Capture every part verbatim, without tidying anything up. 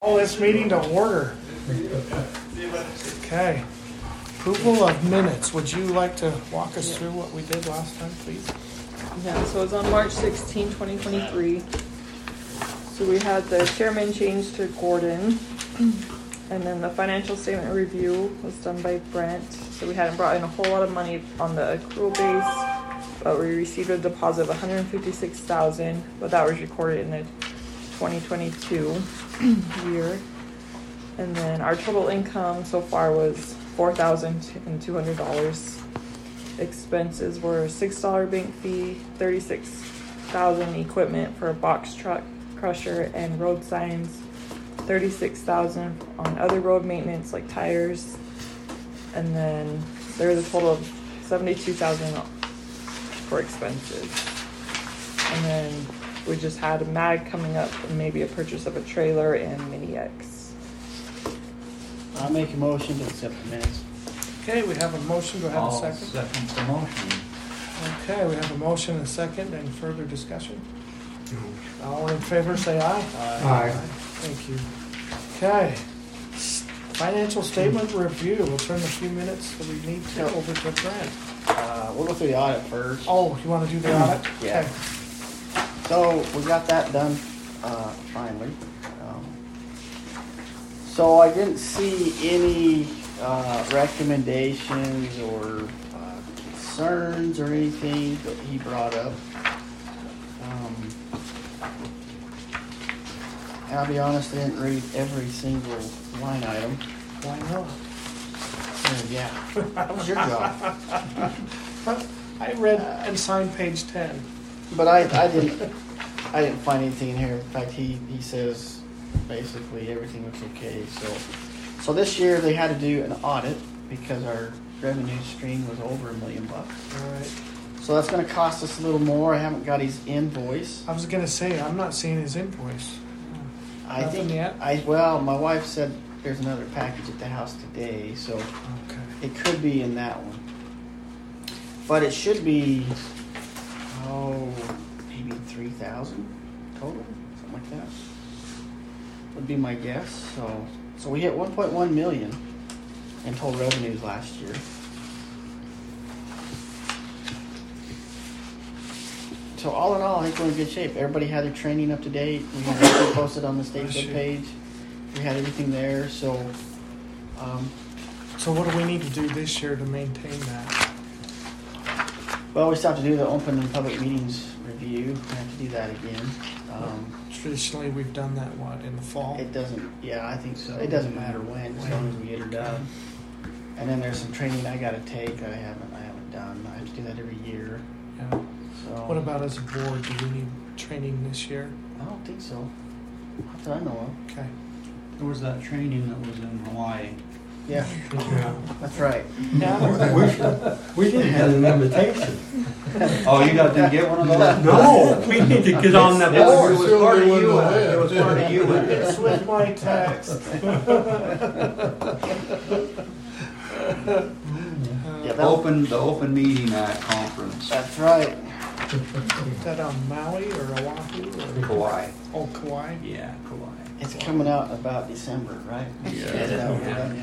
Call this meeting to order. Okay. Approval of minutes. Would you like to walk us through what we did last time, please? Yeah, so it was on March sixteenth, twenty twenty-three. So we had the chairman change to Gordon, and then the financial statement review was done by Brent. So we hadn't brought in a whole lot of money on the accrual base, but we received a deposit of one hundred fifty-six thousand dollars, but that was recorded in the twenty twenty-two year. And then our total income so far was four thousand two hundred dollars. Expenses were six dollars bank fee, thirty-six thousand dollars equipment for a box truck, crusher, and road signs, thirty-six thousand dollars on other road maintenance like tires, and then there was a total of seventy-two thousand dollars for expenses. And then we just had a mag coming up and maybe a purchase of a trailer and Mini X. I'll make a motion to accept the minutes. Okay, we have a motion. Do I have a I'll second? second the motion. Okay, we have a motion and a second. Any further discussion? All in favor, say aye. Aye. Thank you. Okay. Financial statement review. We'll turn a few minutes that we need to Yep. over to Brent. Uh, we'll go through the audit first. Oh, you want to do the audit? Yeah. Okay. So we got that done uh, finally. Um, so I didn't see any uh, recommendations or uh, concerns or anything that he brought up. Um, and I'll be honest, I didn't read every single line item. Why not? Uh, yeah, that was your job. I read and signed page ten. But I, I didn't I didn't find anything in here. In fact, he, he says basically everything looks okay. So so this year they had to do an audit because our revenue stream was over a million bucks. All right. So that's going to cost us a little more. I haven't got his invoice. I was going to say, I'm not seeing his invoice. I Nothing think yet? I well, my wife said there's another package at the house today, so Okay. it could be in that one. But it should be oh maybe three thousand total, something like that. Would be my guess. So so we hit one point one million in total revenues last year. So all in all, I think we're in good shape. Everybody had their training up to date. We had everything posted on the state Bless you. webpage. We had everything there. So, um, So what do we need to do this year to maintain that? well, we still have to do the open and public meetings review. We have to do that again. Um, Traditionally, we've done that, what, in the fall? it doesn't. Yeah, I think so. It doesn't matter when, as long as we get her done. And then there's some training I got to take. I haven't. I haven't done. I have to do that every year. Yeah. So. What about as a board? Do we need training this year? I don't think so. Not that I know of. Okay. There was that training that was in Hawaii. Yeah, that's right. Yeah. We, should, we didn't have an invitation. Oh, you got to get one of those? No, we need to get on that It was, board. it was part of you. It was part of you. It's with my text. Yeah, that, Open, the Open Meeting Act Conference. that's right. Is that on Maui or Oahu? Or? Kauai. Oh, Kauai. Yeah, Kauai. It's coming out about December, right? Yeah.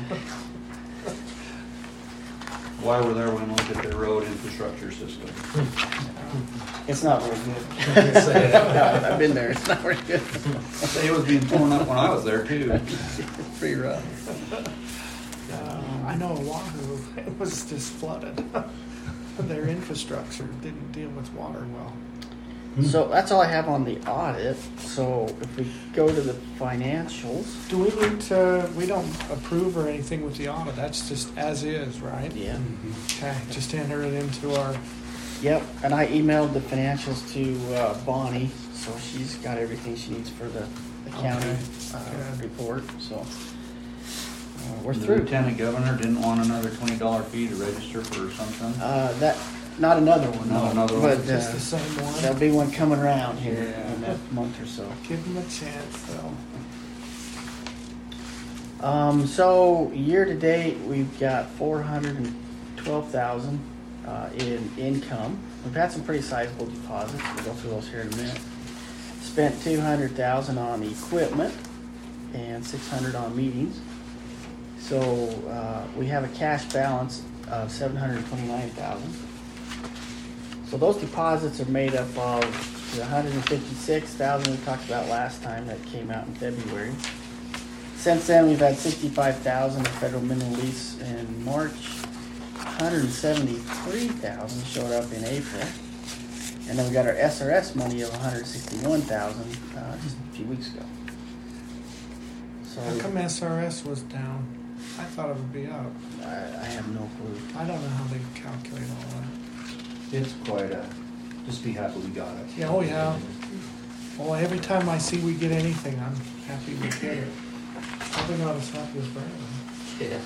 While we're there, we're going to look at their road infrastructure system. It's not very good. I've been there. It's not very good. It was being torn up when I was there, too. It's pretty rough. Uh, I know Oahu, it was just flooded. Their infrastructure didn't deal with water well. So that's all I have on the audit. So if we go to the financials. Do we need to, we don't approve or anything with the audit, that's just as is, right? Yeah. Okay, just enter it into our, Yep. And I emailed the financials to uh, Bonnie, so she's got everything she needs for the, the county Okay. uh, Good. report. So uh, we're The through. Lieutenant Governor didn't want another twenty dollar fee to register for something. Uh, that not another one. Not no, another one. but just uh, the same one. there'll be one coming around here Yeah. in a month or so. Give them a chance, though. Um, so year to date, we've got four hundred and twelve thousand uh, in income. We've had some pretty sizable deposits. We'll go through those here in a minute. Spent two hundred thousand on equipment and six hundred on meetings. So, uh, we have a cash balance of seven hundred twenty-nine thousand. So those deposits are made up of the one hundred fifty-six thousand we talked about last time that came out in February. Since then, we've had sixty-five thousand of federal minimum lease in March. one hundred seventy-three thousand showed up in April. And then we got our S R S money of one hundred sixty-one thousand uh, just a few weeks ago. So How come S R S was down? I thought it would be up. I, I have no clue. I don't know how they calculate all that. It's quite a, just be happy we got it. Yeah, oh yeah. Well, every time I see we get anything, I'm happy we get it. Probably not as happy as Brandon. Yeah.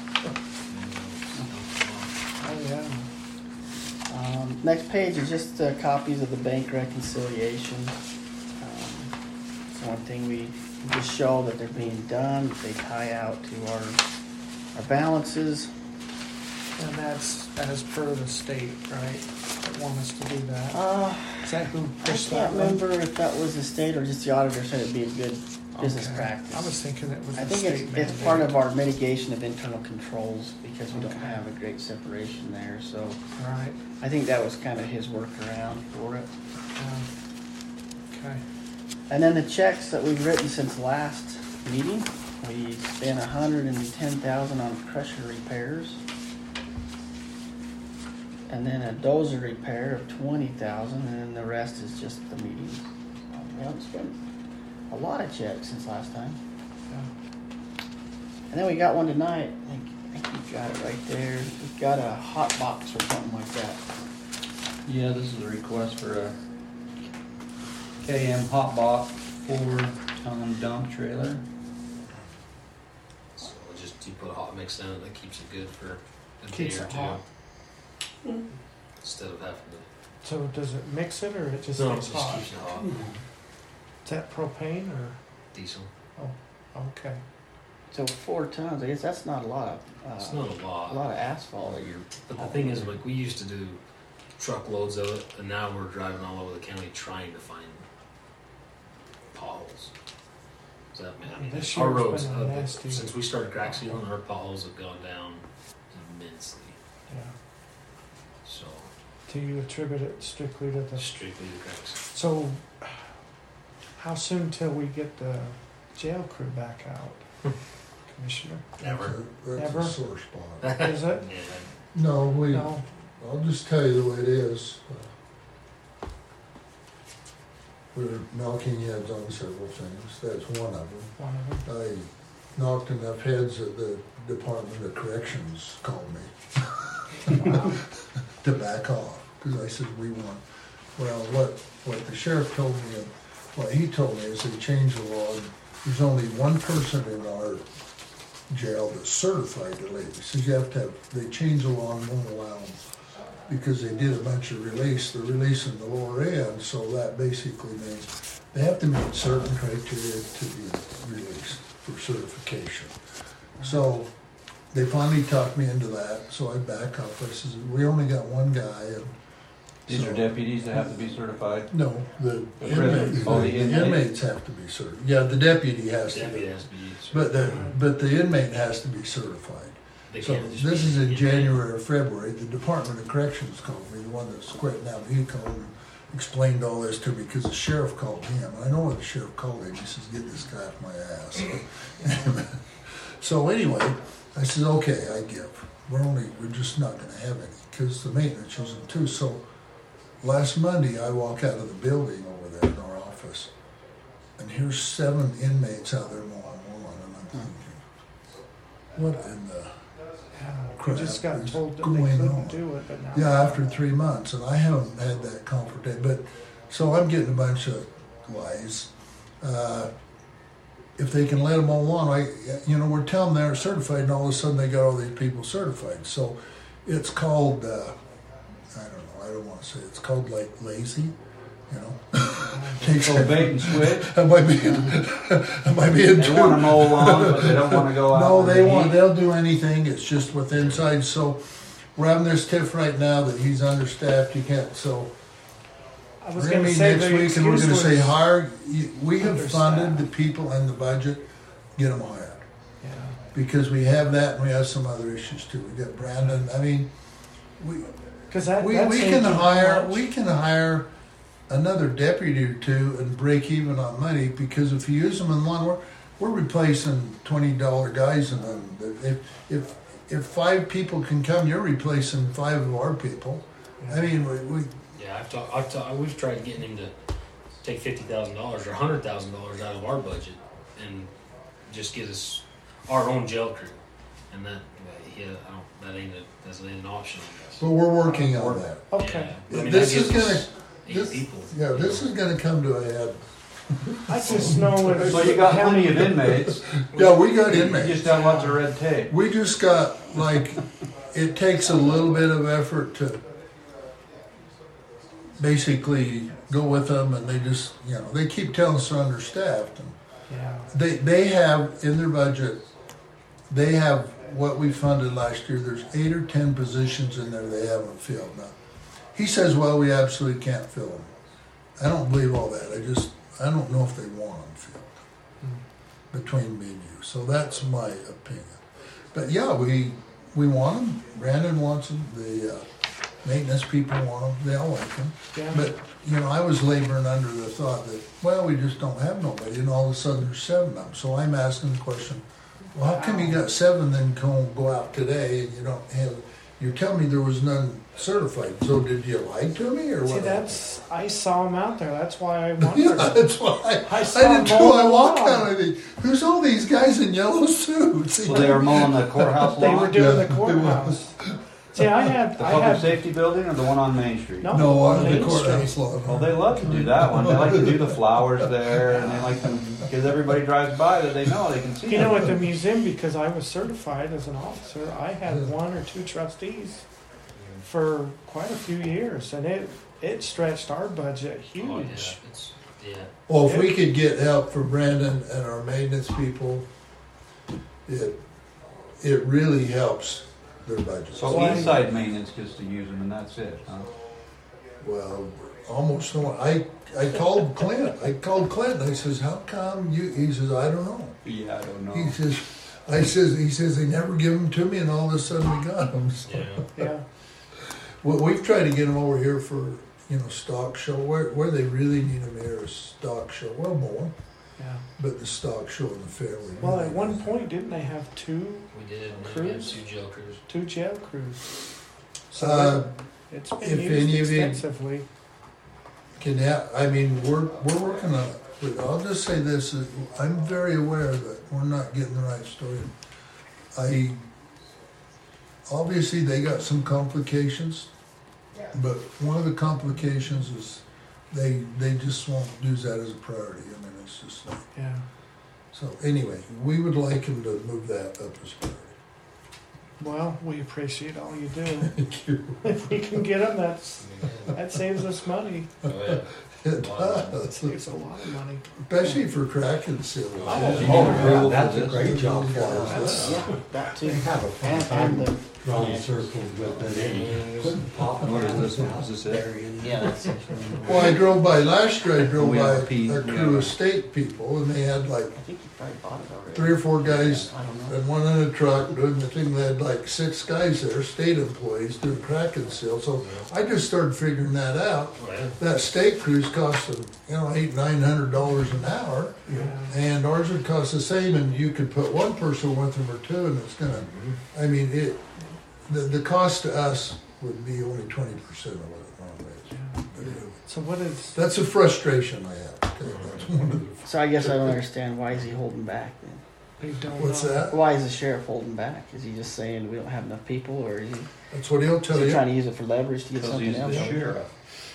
Oh yeah. Um, next page is just uh, copies of the bank reconciliation. Um, it's one thing we just show that they're being done. They tie out to our our balances. And that's as per the state, right? That want us to do that. Uh, Is that who I pushed that can't one? remember if that was the state or just the auditor said it'd be a good business Okay. practice. I was thinking it was I the think state it's, it's part mandate. of our mitigation of internal controls because we don't Okay. have a great separation there. So Right. I think that was kind of his workaround for it. Yeah. Okay. And then the checks that we've written since last meeting, we spent a hundred and ten thousand on crusher repairs. And then a dozer repair of twenty thousand, and then the rest is just the meetings. We haven't spent a lot of checks since last time. Yeah. And then we got one tonight. I think, I think you got it right there. We've got a hot box or something like that. Yeah, this is a request for a K M hot box four ton dump trailer. So just you put a hot mix in it that keeps it good for a Keeps day or it two. hot. Instead of having to. So does it mix it or it just No, it gets just hot? keeps it hot. Is that propane or? Diesel. Okay. So four tons. I guess that's not a lot of uh, It's not a lot. a lot of asphalt that you're. But the thing is, like, we used to do truckloads of it, and now we're driving all over the county trying to find potholes. So that, I mean, This our year's roads, been uh, nasty. since we started crack sealing, our potholes have gone down immensely. Yeah. So, Do you attribute it strictly to the? strictly the cracks. So, how soon till we get the jail crew back out, Commissioner? Never. That's Never? a sore spot. Is it? Yeah, No, we, No. I'll just tell you the way it is. Uh, We're knocking heads on several things, that's one of them. One of them. I knocked enough heads that the Department of Corrections called me to back off, because I said, we want, well, what, what the sheriff told me, and what he told me is they changed the law. There's only one person in our jail that's certified to leave. He says you have to have, they changed the law and won't allow them, because they did a bunch of release, they're releasing the lower end, so that basically means they have to meet certain criteria to be released for certification. So they finally talked me into that, so I back up. I says, we only got one guy, and These so- are deputies that have to be certified. No, the The inmates, prison- oh, the the inmate. inmates have to be certified. Yeah, the deputy has to Deputy be, has to be. but the, but the inmate has to be certified. They So can't just this be is in inmate. January or February, the Department of Corrections called me, the one that's quitting out, he called and explained all this to me, because the sheriff called him, and I know what the sheriff called him, he says, get this guy off my ass. So anyway, I said, okay, I give, we're only, we're just not gonna have any, because the maintenance uses them too, so last Monday, I walk out of the building over there in our office, and here's seven inmates out there mowing lawn, and I'm thinking, what in the Yeah, we crap just got is told that they going couldn't on? do it, but now. Yeah, after three months, and I haven't had that confrontation, but, so I'm getting a bunch of lies. Uh, if they can let them all on, I, you know, we're telling them they're certified, and all of a sudden they got all these people certified. So it's called, uh, I don't know, I don't wanna say, it's called like lazy, you know? So bait and switch. Am I being, am I being They too? want to mow lawn, but they don't want to go out. No, in they the want, heat. they'll do anything, it's just with inside, so we're having this tiff right now that he's understaffed, you can't, so. I was We're gonna meet say next the week and we're gonna excuse say was- hire, you- we have funded understaffed. the people and the budget, get them hired. Yeah. Because we have that and we have some other issues too. We got Brandon, I mean, we, Because that, we, that we saves can you hire, much. we can hire another deputy or two and break even on money, because if you use them in one, we're, we're replacing twenty dollar guys in them. If, if, if five people can come, you're replacing five of our people. I mean, we, we Yeah, I've talked. I've talked. We've tried getting him to take fifty thousand dollars or hundred thousand dollars out of our budget and just get us our own jail crew, and that yeah, I don't. That ain't a that's ain't an option. I guess. but we're working on that. Okay. Yeah, I mean, This that is gives gonna- us eight this- people. Yeah, this is gonna come to a head. I just know it's So you got plenty of inmates, Yeah, we got you inmates. just have lots of red tape. We just got, like, it takes a little bit of effort to basically go with them, and they just, you know, they keep telling us they're understaffed. And yeah. they, they have in their budget, they have what we funded last year. There's eight or ten positions in there they haven't filled. Now, he says, well, we absolutely can't fill them. I don't believe all that. I just, I don't know if they want them filled between me and you. So that's my opinion. But yeah, we we want them. Brandon wants them. The uh, maintenance people want them. They all like them. Yeah. But you know, I was laboring under the thought that, well, we just don't have nobody, and all of a sudden there's seven of them. So I'm asking the question, well, how come you got seven, then go go out today and you don't have? You're telling me there was none certified. So did you lie to me or what? See, that's I saw him out there. That's why I wondered. Yeah, that's why I, I I, saw did him too. mowing I the walked lawn. down and I think, who's all these guys in yellow suits? So they were mowing the courthouse They were lawn? doing Yeah. the courthouse. See, I had The I public had safety building or the one on Main Street? no, No, on on the Main courthouse Street. lawn. Well, they love to do that one. They like to do the flowers there, and they like to, because everybody drives by that they know they can see You know, them. at the museum, because I was certified as an officer, I had one or two trustees for quite a few years, and it it stretched our budget huge. Oh, yeah, it's, yeah. Well, if we could get help for Brandon and our maintenance people, it it really helps their budget. So Why- inside maintenance gets to use them, and that's it, huh? Well, almost no one. I I called Clint. I called Clint. And I says, "How come you?" He says, "I don't know." Yeah, I don't know. He says, "I says he says they never give them to me, and all of a sudden we got them." So, Yeah. Yeah, well, we've tried to get them over here for you know stock show. Where where they really need them here is stock show. Well, more, yeah. but the stock show and the fair. we Well, really at one need. point, didn't they have two We did. and then we had Crews? two jail crews. two jail crews? So Uh, it's been if used any of you- extensively. Can ha I mean, we're we're working on it. But I'll just say this: is I'm very aware that we're not getting the right story. I obviously they got some complications, but one of the complications is they they just won't use that as a priority. I mean, it's just like Yeah. so. Anyway, we would like him to move that up as priority. Well, we appreciate all you do. Thank you. If we can get them, that's that saves us money. Oh, yeah. It That does, saves a lot of money. especially for crack and seal. Oh, yeah, that's a great job for us. Yeah, that too. They have a fun And, and time the, drawing circles with it and putting pop. What is this one? Is this it? yeah, that's Well, I drove by last year. I drove We by have a P, a we crew have a- of state people, and they had like I think you probably bought it already. three or four guys I don't know. and one in a truck doing the thing. They had like six guys there, state employees, doing crack and seal. So I just started figuring that out. Oh, yeah. That state crew's costing, you know, eight, nine hundred dollars an hour, Yeah. and ours would cost the same. And you could put one person with them or two, and it's gonna. I mean, it. The the cost to us would be only twenty percent of what it normally is. Yeah. But it- So what is? That's a frustration I have. Okay, that's one of the, So I guess I don't understand, why is he holding back then? We don't what's know. that? Why is the sheriff holding back? Is he just saying we don't have enough people, or is he, That's what he'll is tell he you. trying to use it for leverage to get Because something he's else? the sheriff.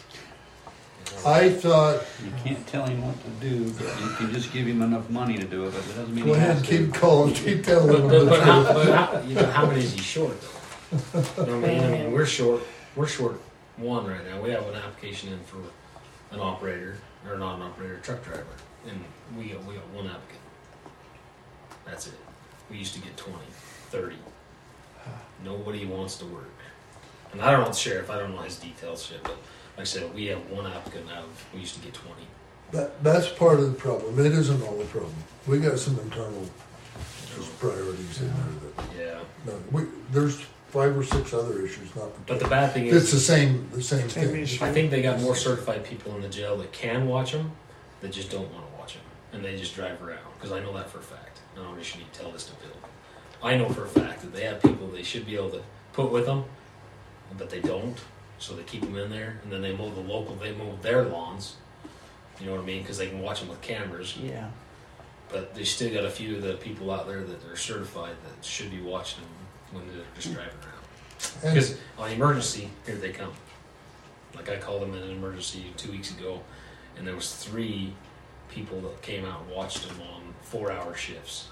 I thought. You can't tell him what to do, but you can just give him enough money to do it, but it doesn't mean Go he ahead, has to. keep calling, keep telling But, them but, the but, how, truth. but how, you know, how many is he short though? You know what I mean, I mean, we're short. We're short one right now. We have an application in for an operator, or not an operator, truck driver, and we got we got one applicant. That's it. We used to get twenty, thirty. Nobody wants to work. And I don't know the sheriff. I don't know his details shit, but like I said, we have one applicant out of. We used to get twenty. That, that's part of the problem. It isn't all the problem. We got some internal just priorities in there that, Yeah. no, we, there's five or six other issues, not. But the bad thing It's is, the same, the same Same thing. issue. I think they got more certified people in the jail that can watch them, that just don't want to watch them, and they just drive around. Because I know that for a fact. I don't should need to tell this to Bill. I know for a fact that they have people they should be able to put with them, but they don't. So they keep them in there, and then they mow the local. They mow their lawns. You know what I mean? Because they can watch them with cameras. Yeah. But they still got a few of the people out there that are certified that should be watching them when they're just driving around. And Because on emergency, here they come. Like I called them in an emergency two weeks ago, and there was three people that came out and watched them on four-hour shifts.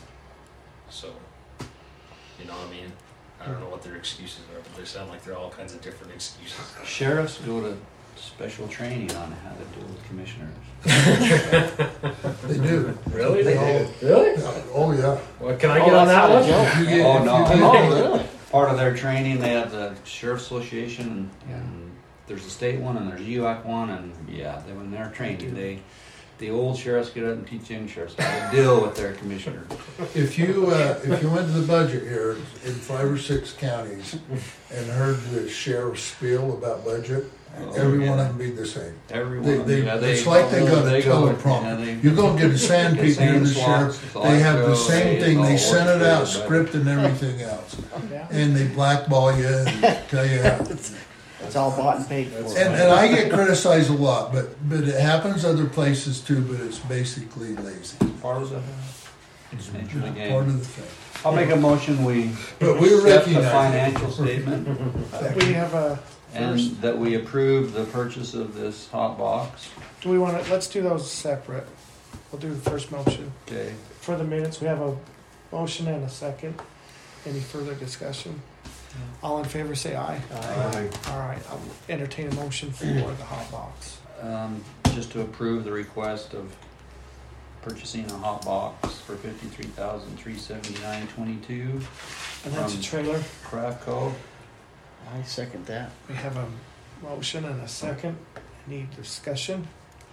So, you know what I mean? I don't know what their excuses are, but they sound like they're all kinds of different excuses. Sheriffs go to special training on how to deal with commissioners. they do. Really? They do? Really? Oh, yeah. Well, can I Oh, get on that's that not a one? joke. If you get- Oh, if no. you get- Oh, really? Part of their training, they have the Sheriff's Association, and, and there's a state one, and there's a U A C one, and yeah, they, when they're training, they, the old sheriffs get up and teach young sheriffs how to deal with their commissioner. If you, uh, if you went to the budget here in five or six counties and heard the sheriff spiel about budget, every one of them be the same. Every They, one, they, yeah, they. it's like they got a they go- yeah, teleprompter. they- You go get a sandpaper here, Same the slots, sheriff, so they I have go, the same they thing, they all send it out, orchestrated, script and everything else. Yeah. And they blackball you and tell you how. It's all bought and paid for. And, and I get criticized a lot, but, but it happens other places too, but it's basically lazy. Part of the, it's nature of the Part game. of the thing. I'll make a motion, we But we accept the recognize. financial statement We have a, and that we approve the purchase of this hot box. do we want to, let's do those separate. We'll do the first motion. Okay, For the minutes, we have a motion and a second. Any further discussion? All in favor say aye. Aye. All right, I'll entertain a motion for the hot box. um, just to approve the request of purchasing a hot box for fifty-three thousand, three seventy-nine, twenty-two, And that's a Um, trailer. Craftco. I second that. We have a motion and a second. Any discussion?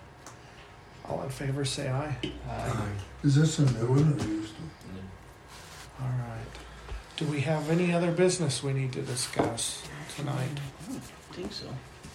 All in favor say aye. Is this a new one or used? All right. Do we have any other business we need to discuss tonight? I don't think so.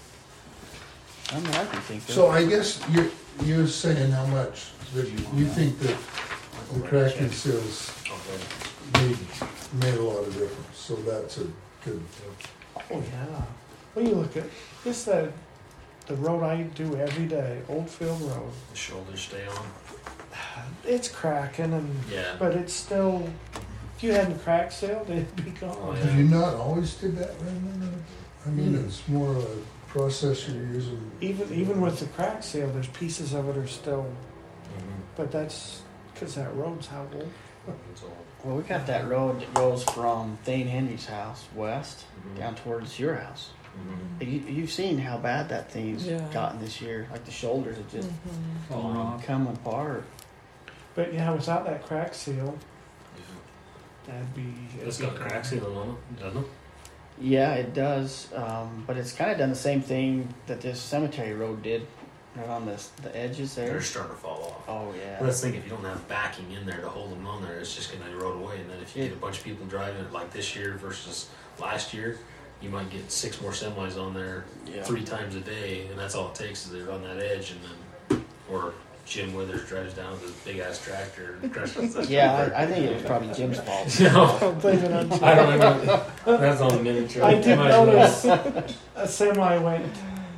I don't know, I can think of. So I guess you're, you're saying how much that you think that the cracking seals made, made a lot of difference, so that's a good. Oh, yeah. Well, you look at, this the, the road I do every day, Oldfield Road. The shoulders stay on. It's cracking and, Yeah. but it's still, if you hadn't crack sealed, it'd be gone. Oh, Have you not always did that, Raymond? I mean, it's more of a process you're using. Even, even with the crack seal, there's pieces of it are still, Mhm. but that's because that road's how old. It's all. Well, we got that road that goes from Thane Henry's house west Mhm. down towards your house. Mhm. You, you've seen how bad that thing's Yeah. gotten this year. Like the shoulders have just Falling off. come apart. But yeah, without that crack seal, Yeah. that'd be. it'd It's be got gone. crack sealing on it, doesn't it? Yeah, it does. Um, but it's kind of done the same thing that this cemetery road did, right on the the edges there. They're starting to fall off. Oh yeah. Well, that's the thing, if you don't have backing in there to hold them on there, it's just going to erode away. And then if you Yeah. get a bunch of people driving it like this year versus last year, you might get six more semis on there Yeah. three times a day, and that's all it takes is they're on that edge, and then, or Jim Withers drives down with his big ass tractor and crushes that. Yeah, I, I think it was probably Jim's fault. No, I'm thinking of- I don't remember. That's on the miniature. I did Might as well. notice a semi went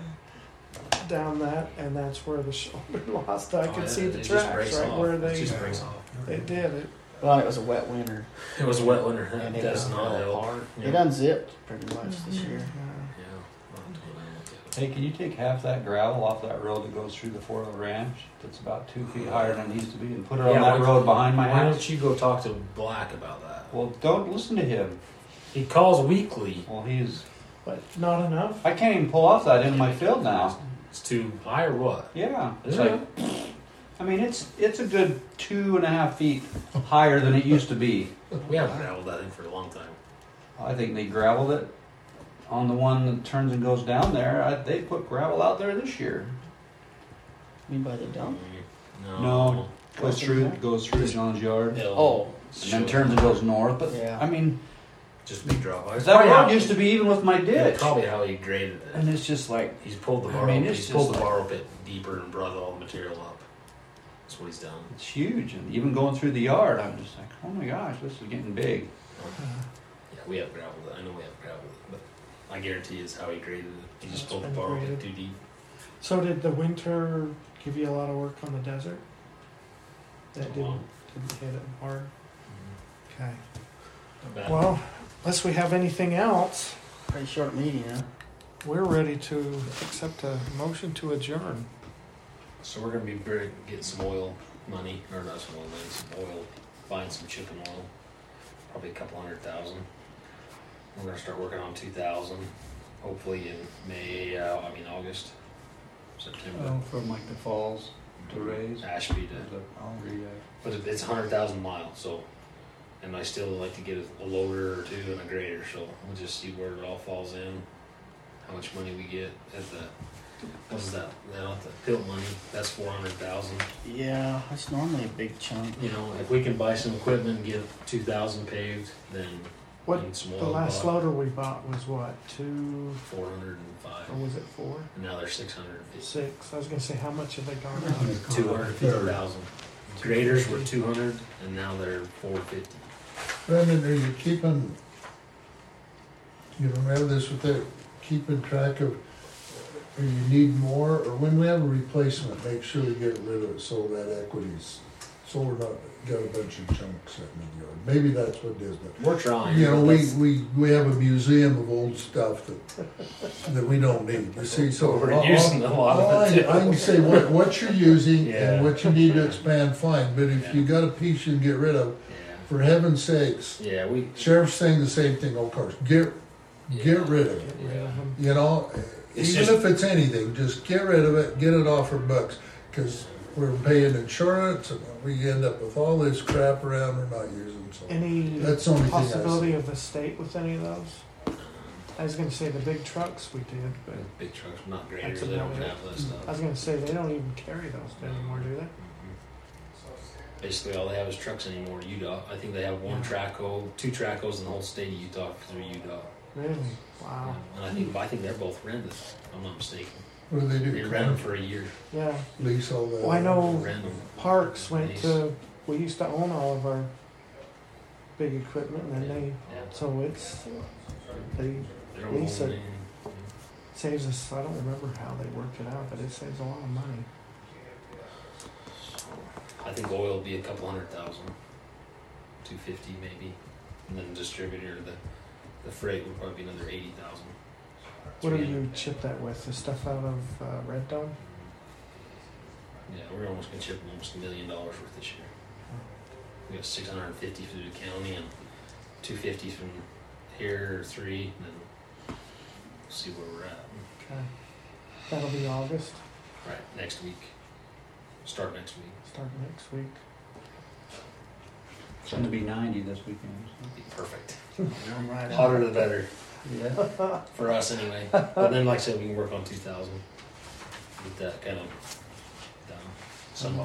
down that, and that's where the shoulder lost. I Oh, could yeah, see the it just tracks breaks right off. where It they. just breaks off. It did it. Well, it was a wet winter, It was a wet winter. and That it does just not fell help. apart. Yeah. It unzipped pretty much this year. Yeah. I'll have to go down and look at it. Hey, can you take half that gravel off that road that goes through the Fort Hill Ranch? That's about two feet higher than it needs to be, and put it on Yeah, that why- road behind my Why house? don't you go talk to Black about that? Well, don't listen to him. He calls weekly. Well, he's. But not enough. I can't even pull off that into my field now. It's too high or what? Yeah, it's Is like. it? I mean, it's it's a good two and a half feet higher than it used to be. We haven't graveled that thing for a long time. I think they gravelled it on the one that turns and goes down there. I, they put gravel out there this year. You mean by the dump? No. No. Goes What's in through there? goes through John's yard. Hill. Oh, and then turns and goes north. But Yeah. I mean, Just big drop. It's that probably road how- used to be even with my yeah, ditch, probably how he graded it. and it's just like He's pulled the I borrow. mean, it's he's pulled just the like- borrow pit deeper and brought all the material up. That's what he's done. it's huge, and even going through the yard, I'm just like, oh my gosh, this is getting big. Yeah, we have gravel. I know we have gravel, but I guarantee it's how he graded it. He just It's pulled the been borrow pit graded. too deep. So did the winter give you a lot of work on the desert? That A didn't, lot. didn't hit it hard? Okay. Not bad. Well, unless we have anything else, Pretty short meeting, huh? we're ready to accept a motion to adjourn. So we're gonna be bring- getting some oil money, or not some oil money, some oil, buying some chicken oil, probably a couple hundred thousand. We're gonna start working on two thousand, hopefully in May, uh, I mean August, September. Oh, from like the falls to raise. Ashby to, but it- it's a hundred thousand miles, so, and I still like to get a- a loader or two and a grader, so we'll just see where it all falls in, how much money we get at the, what's that, that off the pilt money, that's four hundred thousand. Yeah, that's normally a big chunk. You know, if we can buy some equipment and get two thousand paved, then What, and some the oil last bought, loader we bought was what, two, four hundred and five, or was it four? and now they're six hundred and fifty. Six. I was gonna say, how much have they gone up? Two hundred and fifty thousand. Graders were two hundred, and now they're four fifty. Brendan, are you keeping, you remember this with the, keeping track of, or you need more, or when we have a replacement, make sure we get rid of it so that equity's, so we're not, got a bunch of junk sitting in the yard. Maybe that's what it is, but, We're trying. you know, but we, that's- we, we have a museum of old stuff that, that we don't need, you see, so. We're all- using a lot of all it, I, I too. can say what, what you're using Yeah. and what you need to expand, fine, but if Yeah. you got a piece you can get rid of, Yeah, for heaven's sakes, yeah, we, sheriff's saying the same thing, of course, get, get rid of it. Get rid of them. You know, It's even just- if it's anything, just get rid of it, get it off our books, because we're paying insurance, and we end up with all this crap around we're not using, so. Any That's the only thing I possibility see. of the state with any of those? I was gonna say the big trucks we did, but big trucks, not graders, That's they don't about it. have that stuff. I was gonna say they don't even carry those anymore, do they? Mhm. Basically, all they have is trucks anymore, U D O T. I think they have one Yeah. Traco, two Tracos in the whole state of Utah, because they're U D O T. Really? Wow. And I think, I think they're both rented, if I'm not mistaken. What do they They do? rent them for a year. Yeah. Lease all that? Well, I know Rent them. Parks went Nice. to, we used to own all of our big equipment and then they, Yeah. so it's, they They're lease all it. in. saves us, I don't remember how they worked it out, but it saves a lot of money. I think oil will be a couple hundred thousand, two fifty maybe, and then distributor, the the freight would probably be another eighty thousand. What do you chip that with? The stuff out of uh, Red Dome? Yeah, we're almost gonna chip almost a million dollars worth this year. We got six hundred and fifty through the county and two fifty from here, or three, and then we'll see where we're at. Okay. That'll be August, Right, next week. Start next week. start next week. It's going to be ninety this weekend. It'll be perfect. I'm right out. Hotter the better, Yeah. for us anyway. But then, like I said, we can work on two thousand. Get that kind of done somehow.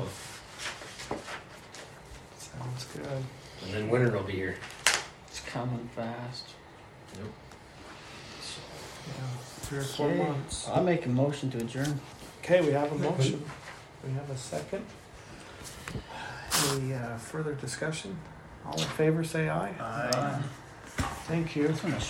Sounds good. And then winter will be here. It's coming fast. Yep. Yeah, three or four Okay. months. I make a motion to adjourn. Okay, we have a motion. We have a second. Any uh, further discussion? All in favor, say aye. Aye. Thank you. That's when the